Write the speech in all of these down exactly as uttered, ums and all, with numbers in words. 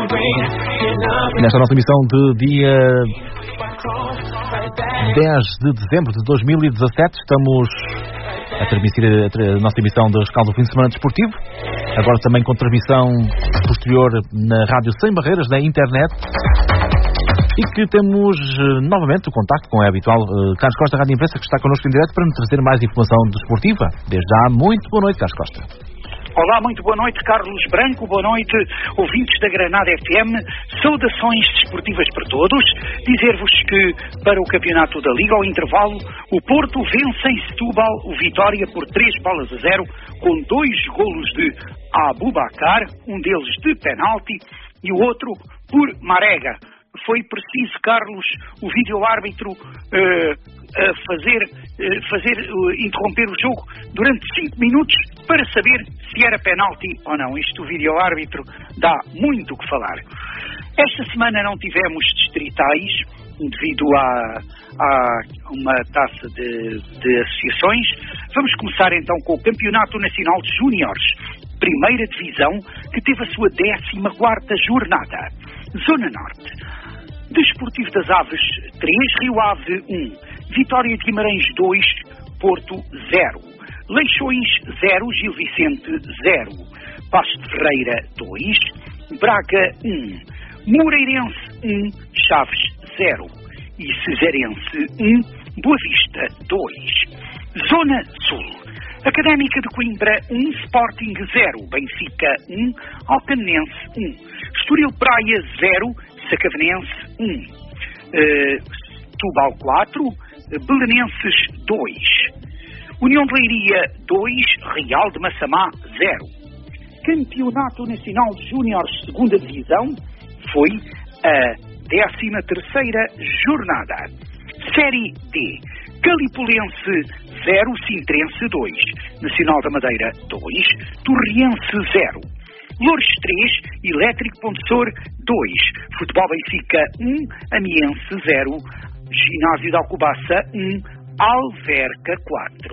Nesta nossa emissão de dia dez de dezembro de dois mil e dezassete, estamos a transmitir a nossa emissão de rescaldo do fim de semana desportivo, agora também com transmissão posterior na Rádio Sem Barreiras, na internet, e que temos novamente o contacto com a habitual uh, Carlos Costa, Rádio Imprensa, que está connosco em direto para nos trazer mais informação desportiva. Desde já, muito boa noite, Carlos Costa. Olá, muito boa noite, Carlos Branco, boa noite, ouvintes da Granada F M, saudações desportivas para todos. Dizer-vos que para o campeonato da Liga, ao intervalo, o Porto vence em Setúbal o Vitória por três bolas a zero, com dois golos de Abubakar, um deles de penalti e o outro por Marega. Foi preciso, Carlos, o vídeo-árbitro uh, uh, fazer, uh, fazer uh, interromper o jogo durante cinco minutos para saber se era penalti ou não. Isto, o vídeo-árbitro, dá muito o que falar. Esta semana não tivemos distritais devido a, a uma taça de, de associações. Vamos começar então com o Campeonato Nacional de Júniores, primeira divisão, que teve a sua décima quarta jornada. Zona Norte. Desportivo das Aves três, Rio Ave um, Vitória de Guimarães dois, Porto zero, Leixões zero, Gil Vicente zero, Paços de Ferreira dois, Braga um, Moreirense um, Chaves zero e Cesarense um, Boa Vista dois. Zona Sul. Académica de Coimbra um, Sporting zero, Benfica um, Alcanense um, Estoril Praia zero, Sacavenense um, uh, Tubal quatro, Belenenses dois, União de Leiria dois, Real de Massamá zero. Campeonato Nacional de Júniores segunda Divisão foi a décima terceira jornada. Série D. Calipulense zero, Sintrense dois, Nacional da Madeira dois, Torriense zero, Loures três, Elétrico Pontessor dois, Futebol Benfica um, Amiense zero, Ginásio de Alcobaça um, Alverca quatro.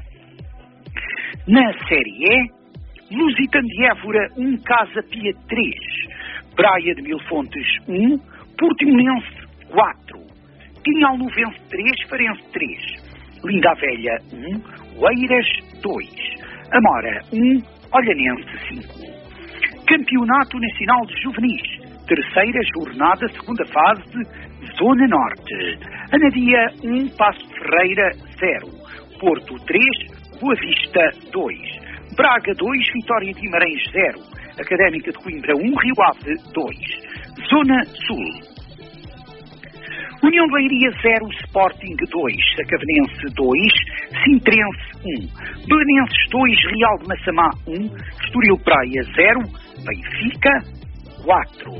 Na Série E, Lusitano de Évora um, Casa Pia três, Praia de Mil Fontes um, Portimonense quatro, Pinhal-Novense três, Farense três, Linda a Velha um, Oeiras dois, Amora um, Olhanense cinco. Campeonato Nacional de Juvenis, terceira jornada, segunda fase, Zona Norte. Anadia um, Paço de Ferreira zero, Porto três, Boa Vista dois, Braga dois, Vitória de Guimarães zero, Académica de Coimbra um, Rio Ave dois. Zona Sul. União de Leiria zero, Sporting dois, Sacavenense dois, Sintrense um, Belenenses dois, Real de Massamá um, Estoril Praia zero, Benfica quatro.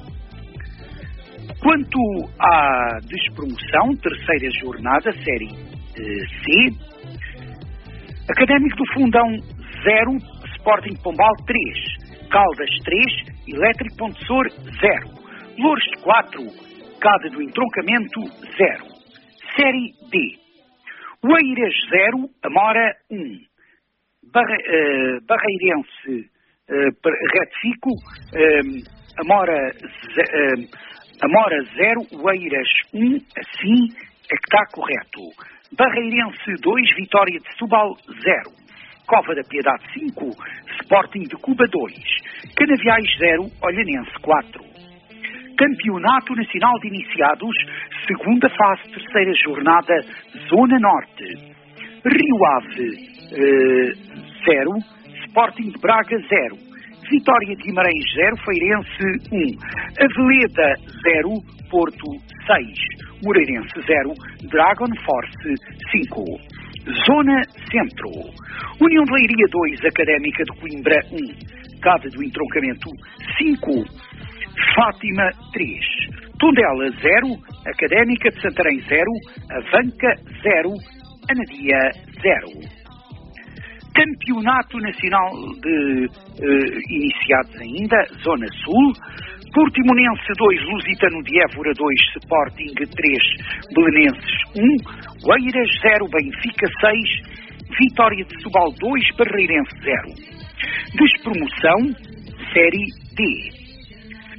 Quanto à despromoção, terceira jornada, Série eh, C, Académico do Fundão zero, Sporting Pombal três, Caldas três, Elétrico Pontessor zero, Loures quatro, Cada do Entroncamento zero. Série D. Oeiras zero, Amora um. Barre, uh, Barreirense, uh, retifico, uh, Amora, uh, Amora zero, Oeiras um, assim é que está correto. Barreirense dois, Vitória de Setúbal zero. Cova da Piedade cinco, Sporting de Cuba dois. Canaviais zero, Olhanense quatro. Campeonato Nacional de Iniciados, segunda fase, terceira jornada, Zona Norte. Rio Ave zero, uh, Sporting de Braga zero, Vitória de Guimarães zero, Feirense um, Aveleda zero, Porto seis, Moreirense zero, Dragon Force cinco. Zona Centro. União de Leiria dois, Académica de Coimbra um, Casa do Entroncamento cinco, Fátima três, Tondela zero, Académica de Santarém zero, Avanca zero, Anadia zero. Campeonato Nacional de uh, Iniciados ainda, Zona Sul. Portimonense dois, Lusitano de Évora dois, Sporting três, Belenenses um, Oeiras zero, Benfica seis, Vitória de Setúbal dois, Barreirense zero. Despromoção, Série D.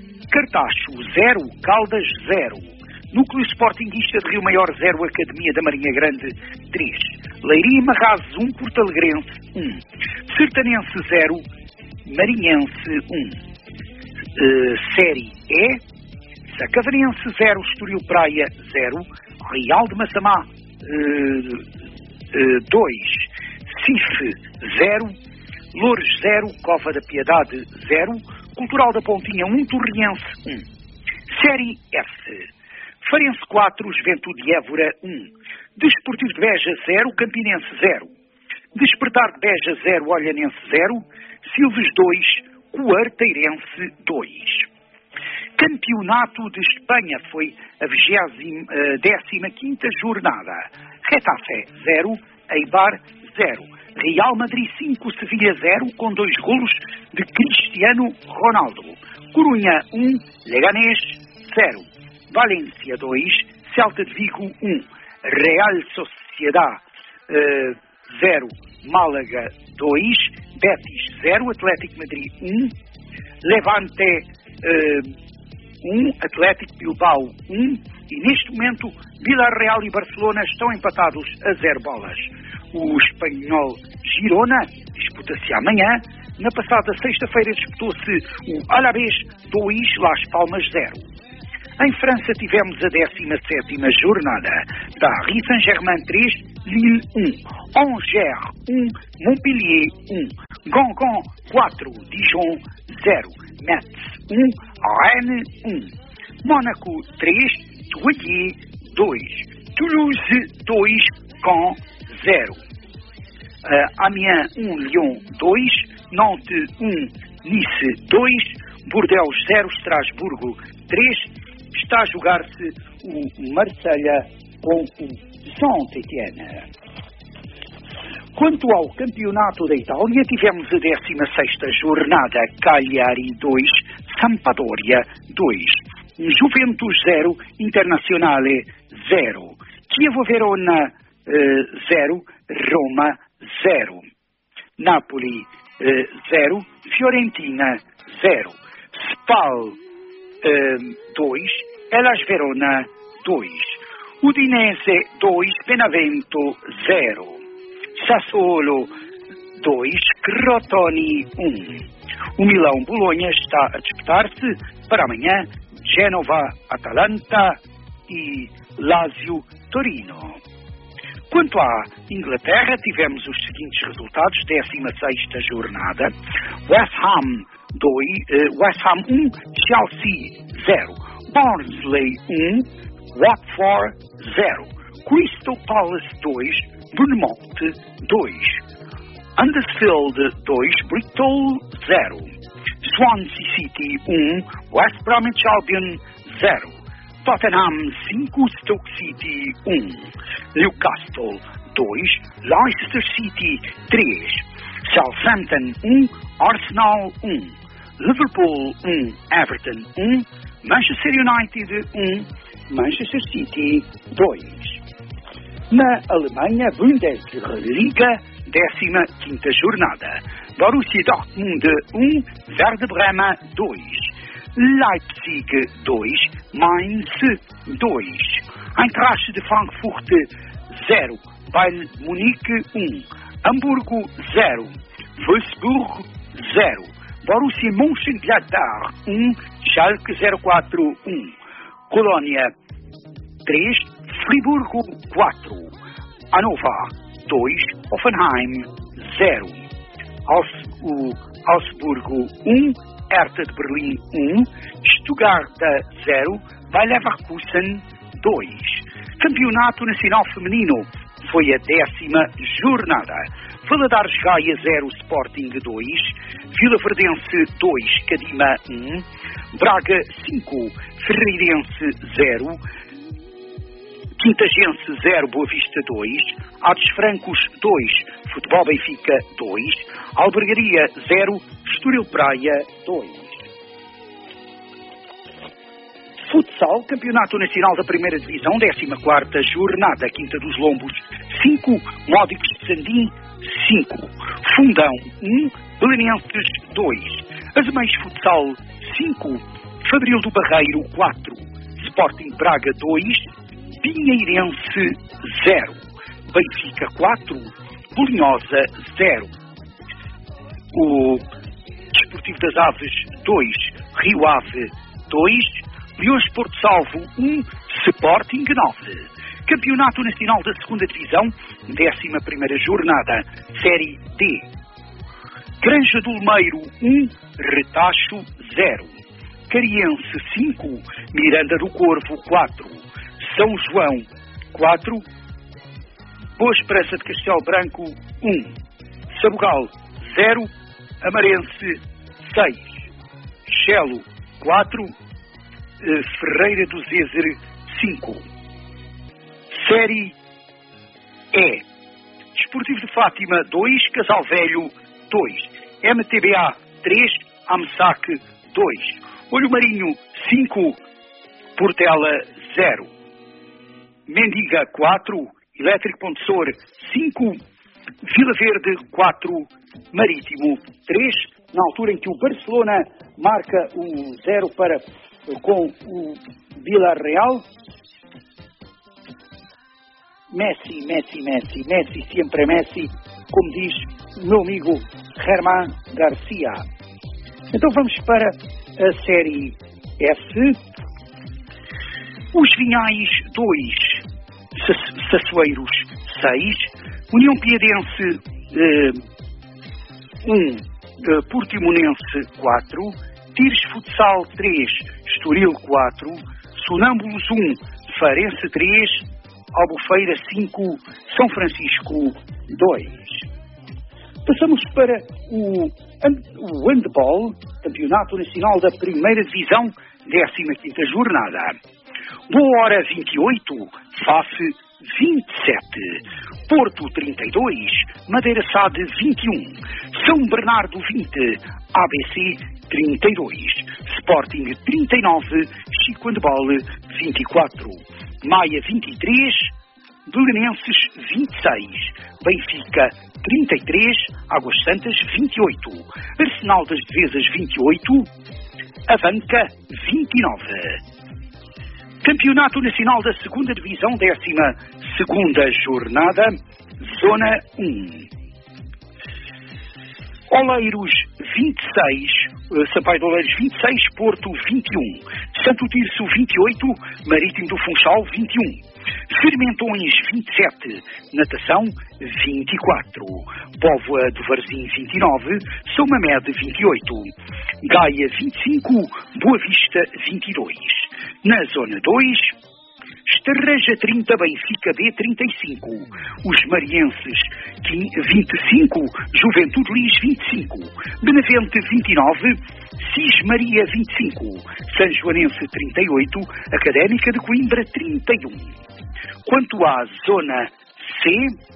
Cartacho zero, Caldas zero. Núcleo Sportinguista de Rio Maior zero, Academia da Marinha Grande três. Leiria Marrazes um, Porto Alegrense um. Sertanense zero, Marinhense um. Uh, série E. Sacavarense zero, Estoril Praia zero. Real de Massamá dois. Cife zero. Loures zero, Cova da Piedade zero. Cultural da Pontinha um, Torriense um. Série F. Farense quatro, Juventude de Évora um. Desportivo de Beja zero, Campinense zero. Despertar de Beja zero, Olhanense zero. Silves dois, Quarteirense dois. Campeonato de Espanha foi a décima quinta jornada. Getafe zero, Eibar zero. Real Madrid cinco, Sevilha zero, com dois golos de Cristiano Ronaldo. Corunha um, Leganés zero. Valência dois, Celta de Vigo um. Real Sociedad zero, Málaga dois. Betis zero, Atlético Madrid um. Levante um, Atlético Bilbao um. E neste momento Villarreal e Barcelona estão empatados a zero bolas. O espanhol Girona disputa-se amanhã. Na passada sexta-feira disputou-se o Alavés dois, Las Palmas zero. Em França tivemos a décima sétima jornada. Paris Saint-Germain três, Lille um. Angers um, Montpellier um. Gangan quatro, Dijon zero. Metz um, Rennes um. Mónaco três, Toulouse dois. Toulouse dois, Caen zero. Uh, Amiens um, Lyon dois. Nantes um, Nice dois. Bordeaux zero, Estrasburgo três. Está a jogar-se o Marselha com o Saint-Étienne. Quanto ao campeonato da Itália, tivemos a décima sexta jornada. Cagliari dois, Sampdoria dois. Juventus zero, Internazionale zero. Chievo Verona zero, Roma zero. Napoli zero, Fiorentina zero. Spal dois, Hellas Verona dois. Udinese dois, Benevento zero. Sassuolo dois, Crotone um. O Milão-Bolonha está a disputar-se para amanhã Génova-Atalanta e Lazio-Torino. Quanto à Inglaterra, tivemos os seguintes resultados: décima sexta jornada. West Ham dois, uh, West Ham um, Chelsea zero. Barnsley um, Watford zero. Crystal Palace dois, Bournemouth dois. Huddersfield dois, Bristol zero. Swansea City um, West Bromwich Albion zero. Tottenham cinco, Stoke City um. Newcastle dois, Leicester City três. Southampton um, Arsenal um. Liverpool um, Everton um. Manchester United um, Manchester City dois. Na Alemanha, Bundesliga, décima quinta jornada. Borussia Dortmund um, Werder Bremen dois. Leipzig dois, Mainz dois. Eintracht de Frankfurt zero. Bayern Munique um. Hamburgo zero. Wolfsburg zero. Borussia Mönchengladbach um. Schalke zero quatro um. Colônia três. Friburgo quatro. Hannover dois. Hoffenheim zero. Aus, o Augsburgo um. Hertha de Berlim um. Stuttgart zero. Bayer Leverkusen dois. Campeonato Nacional Feminino foi a décima jornada. Valadares Gaia zero, Sporting dois. Vila Verdense dois, Cadima um. Braga cinco, Ferreirense zero. Quintagense zero, Boa Vista dois. Atos Francos dois, Futebol Benfica dois. Albergaria zero, Estoril Praia dois. Futsal, Campeonato Nacional da Primeira Divisão, décima quarta jornada, Quinta dos Lombos cinco, Módicos de Sandim cinco. Fundão um, Belenenses dois. Azemais Futsal cinco, Fabril do Barreiro quatro, Sporting Braga dois, Pinheirense zero, Benfica quatro, Bolinhosa zero. O Desportivo das Aves dois, Rio Ave dois, Leões Porto Salvo um, Sporting nove. Campeonato Nacional da segunda Divisão, décima primeira jornada, Série D. Granja do Lemeiro um, Retacho zero. Cariense cinco, Miranda do Corvo quatro, São João quatro, Boa Esperança de Castelo Branco um, Sabugal zero, Amarense seis, Chelo quatro, Ferreira do Zézer cinco. Série E. Desportivo de Fátima dois, Casal Velho dois, M T B A três, Amsac dois, Olho Marinho cinco, Portela zero, Mendiga quatro, Elétrico Pontessor cinco, Vila Verde quatro, Marítimo três, na altura em que o Barcelona marca o zero para, com o Vila Real. Messi, Messi, Messi, Messi, sempre Messi, como diz o meu amigo Germán Garcia. Então vamos para a Série F. Os Vinhais dois, Sassueiros seis, União Piadense um, Portimonense quatro, Tires Futsal três, Estoril quatro, Sonâmbulos um, Farense três, Albufeira cinco, São Francisco dois. Passamos para o, o handball, Campeonato Nacional da Primeira Divisão, décima quinta jornada. Boa Hora vinte e oito, Face vinte e sete, Porto trinta e dois, Madeira Sade vinte e um, São Bernardo vinte, A B C trinta e dois, Sporting trinta e nove, Chico Handball vinte e quatro, Maia vinte e três, Belenenses vinte e seis, Benfica trinta e três, Águas Santas vinte e oito, Arsenal das Devesas vinte e oito, Avanca vinte e nove. Campeonato Nacional da segunda Divisão, décima segunda jornada, Zona um. Oleiros vinte e seis, Sampaio de Oleiros vinte e seis, Porto vinte e um, Santo Tirso vinte e oito, Marítimo do Funchal vinte e um, Fermentões vinte e sete, Natação vinte e quatro, Póvoa do Varzim vinte e nove, São Mamede vinte e oito, Gaia vinte e cinco, Boa Vista vinte e dois. Na Zona dois, Estarreja trinta, Benfica B trinta e cinco, os Marienses vinte e cinco, Juventude Lis vinte e cinco, Benavente vinte e nove, Cis Maria vinte e cinco, São Joanense trinta e oito, Académica de Coimbra trinta e um. Quanto à Zona C,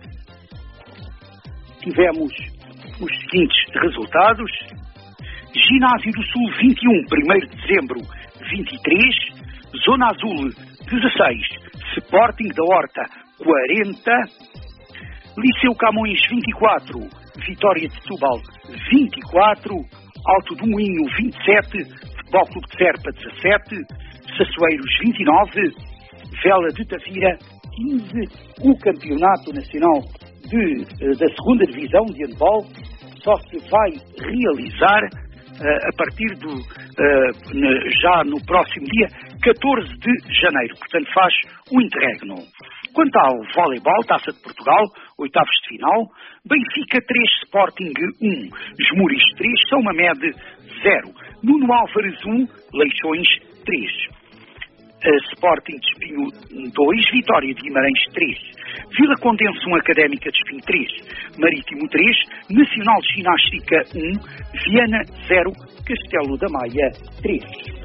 tivemos os seguintes resultados: Ginásio do Sul vinte e um, primeiro de dezembro vinte e três, Zona Azul dezasseis, Sporting da Horta quarenta, Liceu Camões vinte e quatro, Vitória de Setúbal vinte e quatro, Alto do Moinho vinte e sete, Futebol Clube de Serpa dezassete, Sassueiros vinte e nove, Vela de Tavira quinze. O Campeonato Nacional de, da segunda Divisão de handball só se vai realizar uh, a partir do, uh, já no próximo dia catorze de janeiro, portanto faz o interregno. Quanto ao voleibol, Taça de Portugal, oitavos de final, Benfica três, Sporting um, Esmuriz três, São Mamede zero, Nuno Álvares um, Leixões três. Uh, Sporting de Espinho dois, Vitória de Guimarães três, Vila Condense um, Académica de Espinho três, Marítimo três, Nacional de Ginástica um, Viana zero, Castelo da Maia três.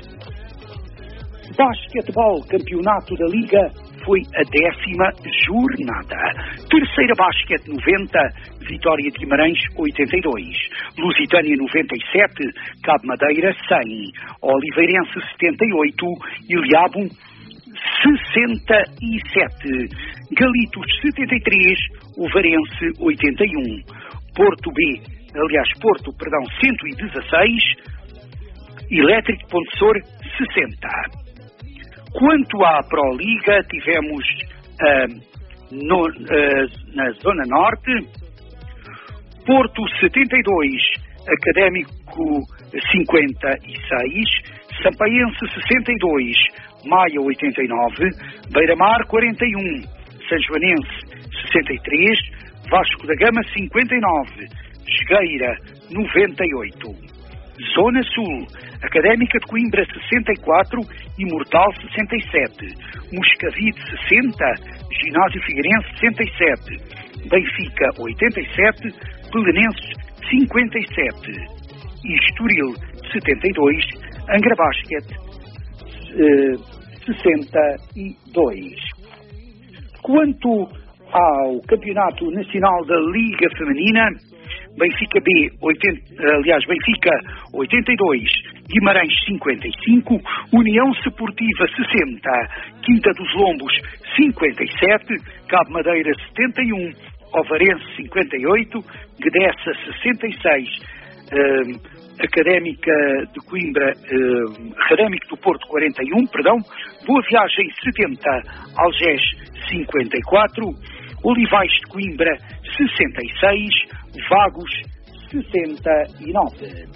Basquetebol, Campeonato da Liga, foi a décima jornada. Terceira Basquete noventa, Vitória de Guimarães oitenta e dois, Lusitânia noventa e sete, Cabo Madeira cem, Oliveirense setenta e oito, Ilhabo sessenta e sete, Galitos setenta e três, Ovarense oitenta e um, Porto B, aliás Porto, perdão, cento e dezasseis, Elétrico Pontessor sessenta. Quanto à Proliga, tivemos uh, no, uh, na Zona Norte, Porto setenta e dois, Académico cinquenta e seis, Sampaense sessenta e dois, Maia oitenta e nove, Beira-Mar quarenta e um, Sanjoanense sessenta e três, Vasco da Gama cinquenta e nove, Jogueira noventa e oito. Zona Sul, Académica de Coimbra sessenta e quatro, Imortal sessenta e sete, Moscavide sessenta, Ginásio Figueirense sessenta e sete, Benfica oitenta e sete, Belenenses cinquenta e sete e Estoril setenta e dois, Angra Basket uh, sessenta e dois. Quanto ao Campeonato Nacional da Liga Feminina, Benfica B, oitenta, aliás, Benfica oitenta e dois, Guimarães cinquenta e cinco, União Sportiva sessenta, Quinta dos Lombos cinquenta e sete, Cabo Madeira setenta e um, Ovarense cinquenta e oito, Guedessa sessenta e seis, uh, Académica de Coimbra, uh, Académico do Porto quarenta e um, perdão, Boa Viagem setenta, Algés cinquenta e quatro, Olivais de Coimbra sessenta e seis, Vagos sessenta e nove.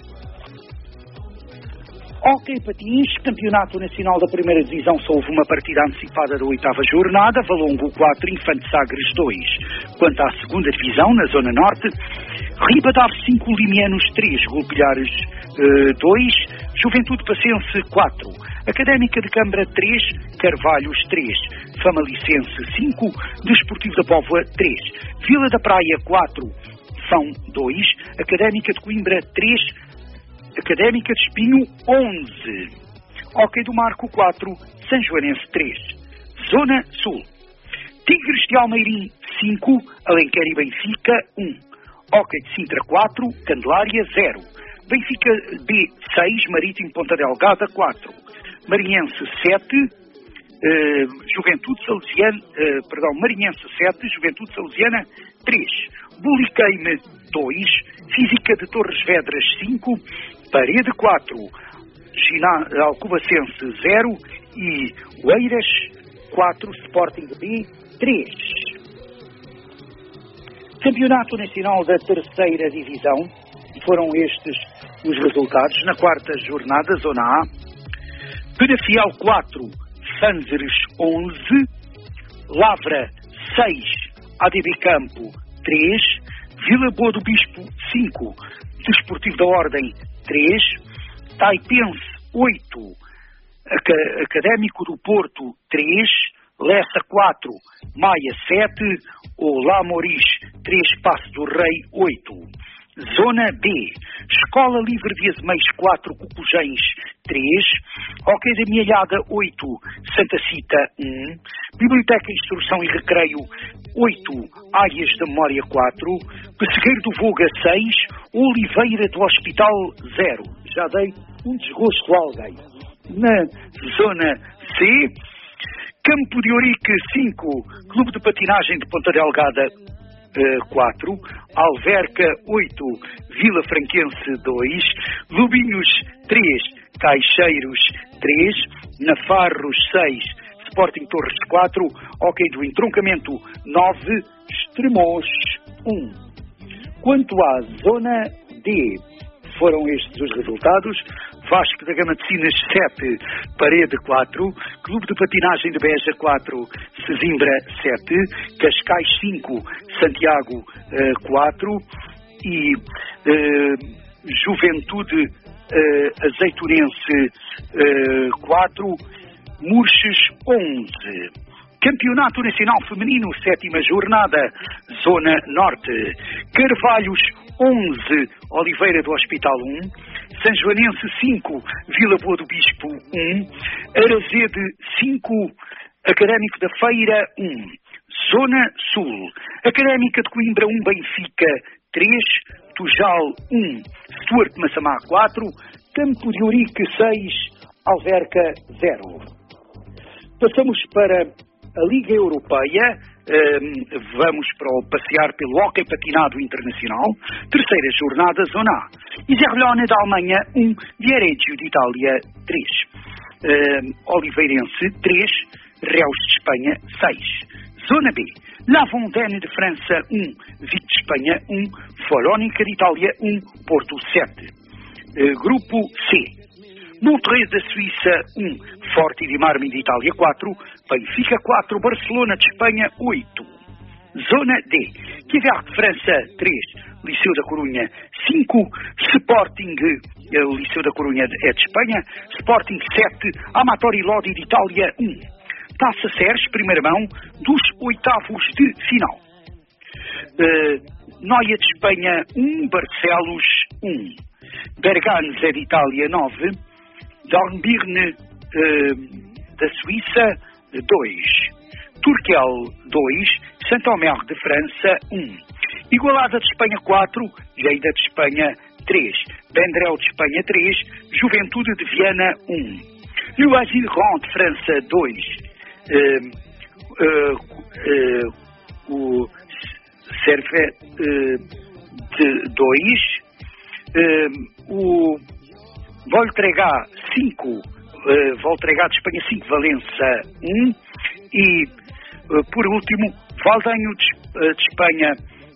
Hóquei Patins, Campeonato Nacional da Primeira Divisão, só houve uma partida antecipada da oitava jornada, Valongo quatro, Infante Sagres dois. Quanto à segunda divisão, na Zona Norte, Ribadar cinco, Limianos três, Golpilhares dois, Juventude Pacense quatro, Académica de Câmara três, Carvalhos três, Famalicense cinco, Desportivo da Póvoa três, Vila da Praia quatro, Fão dois, Académica de Coimbra três, Académica de Espinho onze, Hóquei do Marco quatro, Sanjoanense três. Zona Sul, Tigres de Almeirim cinco, Alenquer e Benfica um, Hóquei de Sintra quatro, Candelária zero, Benfica B seis, Marítimo Ponta Delgada quatro, Marinhense sete, uh, Juventude Salesiana, uh, perdão, Marinhense sete, Juventude Salesiana três, Buliqueime dois, Física de Torres Vedras cinco, Parede quatro, Gina, Alcobacense zero e Oeiras quatro, Sporting B três. Campeonato Nacional da Terceira Divisão, foram estes os resultados. Na quarta jornada, Zona A, Penafiel quatro, Fanzeres onze, Lavra seis, A D B Campo três, Vila Boa do Bispo cinco, Desportivo da Ordem três, Taipense oito, Académico do Porto três, Lessa quatro, Maia sete, Olá Moris três, Passo do Rei oito. Zona B, Escola Livre de Azeméis quatro, Cocujães três, Hóquei da Mialhada oito, Santa Cita um, Biblioteca, Instrução e Recreio oito, Áreas da Memória quatro, Pessegueiro do Voga seis, Oliveira do Hospital zero. Já dei um desgosto a alguém. Na Zona C, Campo de Ourique cinco, Clube de Patinagem de Ponta Delgada quatro, Alverca oito, Vila Franquense dois, Lubinhos três, Caixeiros três, Nafarros seis, Sporting Torres quatro, Hóquei do Entroncamento nove, Estremoz um. Quanto à Zona D, foram estes os resultados. Vasco da Gama de Sines sete, Parede quatro, Clube de Patinagem de Beja quatro, Sesimbra sete, Cascais cinco, Santiago quatro e uh, Juventude uh, Azeitonense quatro, Murches onze. Campeonato Nacional Feminino, sétima jornada, Zona Norte, Carvalhos onze, Oliveira do Hospital um, Sanjoanense cinco, Vila Boa do Bispo um, Arazede cinco, Académico da Feira um. Zona Sul, Académica de Coimbra um, Benfica três, Tujal um, Stuart Massamá quatro, Campo de Ourique seis, Alverca zero. Passamos para a Liga Europeia, um, vamos para o passear pelo hóquei patinado internacional, terceira jornada, Zona A. Iserlohne da Alemanha um, Viareggio de Itália três. uh, Oliveirense três, Reus de Espanha seis. Zona B, La Fontaine de França um, Vic de Espanha um, Folónica de Itália um, Porto sete. Uh, grupo C, Montreux da Suíça um, Forte de Marmi de Itália quatro, Benfica quatro, Barcelona de Espanha oito. Zona D, Quiver de França três, Liceu da Corunha cinco, Sporting, o Liceu da Corunha é de Espanha, Sporting sete, Amatori Lodi de Itália um. Taça Seres, primeira mão, dos oitavos de final. Uh, Noia de Espanha um, Barcelos um. Berganza de Itália nove, Dornbirn uh, da Suíça dois. Turquel dois, Saint-Omer de França um. Igualada de Espanha quatro, Lleida de Espanha três. Vendrell de Espanha três, Juventude de Viana um. Loisy-Rond de França dois. Uh, uh, uh, o Servet uh, de dois. Uh, o Voltregá cinco, uh, Voltregá de Espanha cinco, Valença um. E, uh, por último, Valdanho de, uh, de Espanha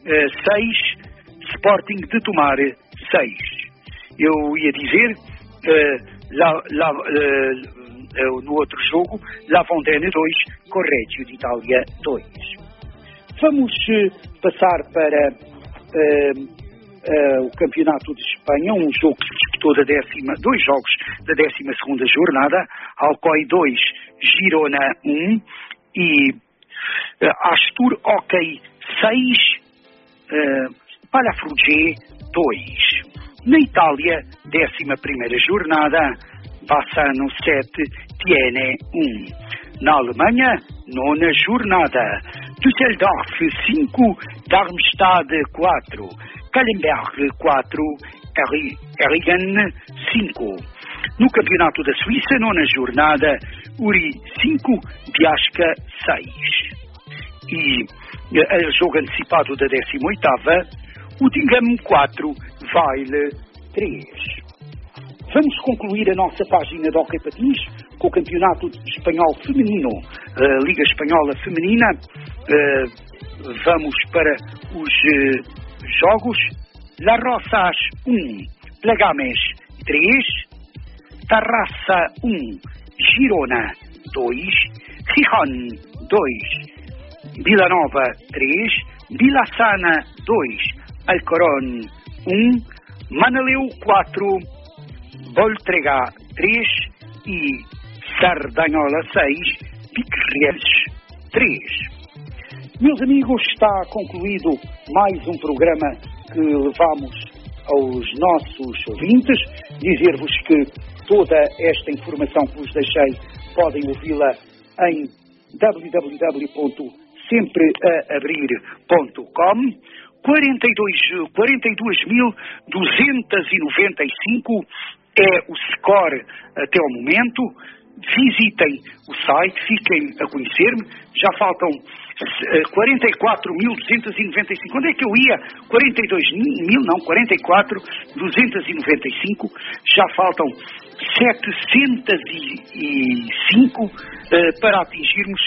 seis, Sporting de Tomar seis. Eu ia dizer, uh, lá, lá, uh, uh, no outro jogo, La Fontaine dois, Correggio de Itália dois. Vamos uh, passar para uh, uh, o Campeonato de Espanha, um jogo que se disputou da décima, dois jogos da décima segunda jornada, Alcoy dois, Girona um e uh, Astur Hockey seis, Uh, Palafrugell dois. Na Itália, décima primeira jornada, Bassano sete, Tiene um. Na Alemanha, nona jornada, Düsseldorf cinco, Darmstadt quatro, Kallenberg quatro, Erringen cinco. No Campeonato da Suíça, nona jornada, Uri cinco, Biasca seis. E a jogo antecipado da décima oitava, Utingam quatro, Vaile três. Vamos concluir a nossa página de Hóquei Patins com o Campeonato Espanhol Feminino, a Liga Espanhola Feminina. Uh, vamos para os uh, jogos. La Rosas um, Plagames três, Tarrasa um, Girona dois, Gijón dois, Vila Nova três, Vila-Sana dois, Alcorón um, Manaleu quatro, Voltregá três e Sardanhola seis, Piqueires três. Meus amigos, está concluído mais um programa que levamos aos nossos ouvintes. Dizer-vos que toda esta informação que vos deixei podem ouvi-la em w w w ponto sempre a abrir ponto com. quarenta e dois mil duzentos e noventa e cinco é o score até ao momento. Visitem o site, fiquem a conhecer-me. Já faltam quarenta e quatro mil duzentos e noventa e cinco. Onde é que eu ia? quarenta e dois mil, não, quarenta e quatro mil duzentos e noventa e cinco. Já faltam setecentos e cinco uh, para atingirmos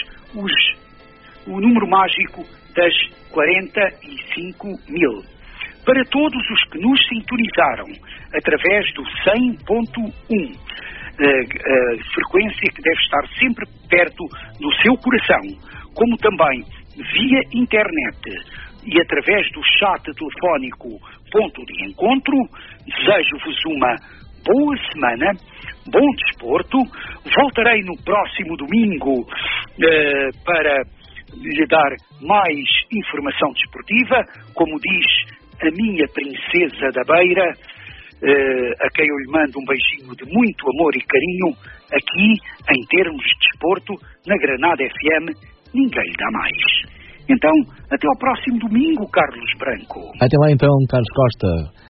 os, o número mágico das quarenta e cinco mil. Para todos os que nos sintonizaram através do cem ponto um, a, a frequência que deve estar sempre perto do seu coração, como também via internet e através do chat telefónico Ponto de Encontro, desejo-vos uma boa semana, bom desporto. Voltarei no próximo domingo uh, para lhe dar mais informação desportiva, como diz a minha princesa da Beira, uh, a quem eu lhe mando um beijinho de muito amor e carinho. Aqui, em termos de desporto, na Granada F M, ninguém lhe dá mais. Então, até ao próximo domingo, Carlos Branco. Até lá então, Carlos Costa.